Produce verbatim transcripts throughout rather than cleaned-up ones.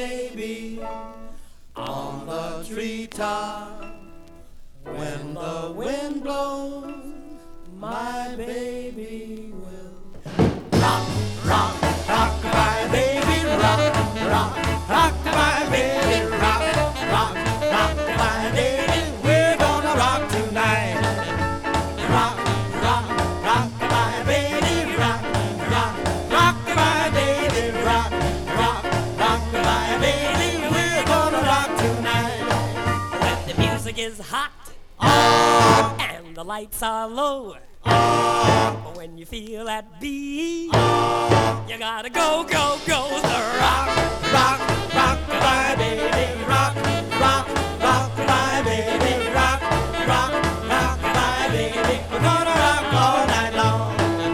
baby on the treetop. When the wind blows, my baby will rock, rock, rock my baby, rock, rock, rock my baby, rock, rock, rock my baby. We're gonna rock tonight. Rock, rock, rock my baby, rock, rock, rock my baby, rock, rock, rock my baby. We're gonna rock tonight. When the music is hot, oh, and the lights are low, oh, when you feel that beat, oh, you gotta go, go, go. The rock, rock, rock my baby, rock, rock, rock my baby, rock, rock, rock my baby. We're gonna rock all night long.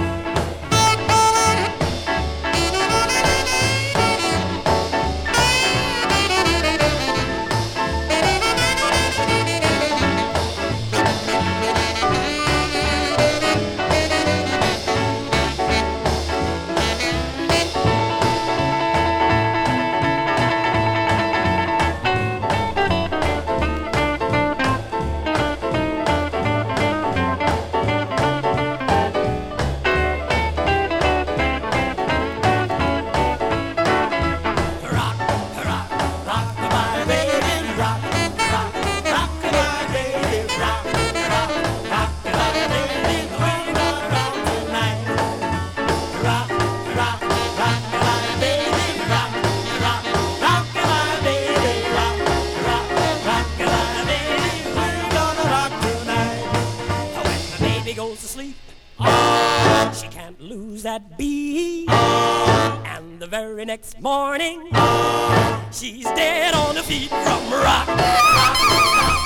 goes to sleep, oh, she can't lose that beat, oh, and the very next morning, oh, she's dead on her feet from rock, rock, rock.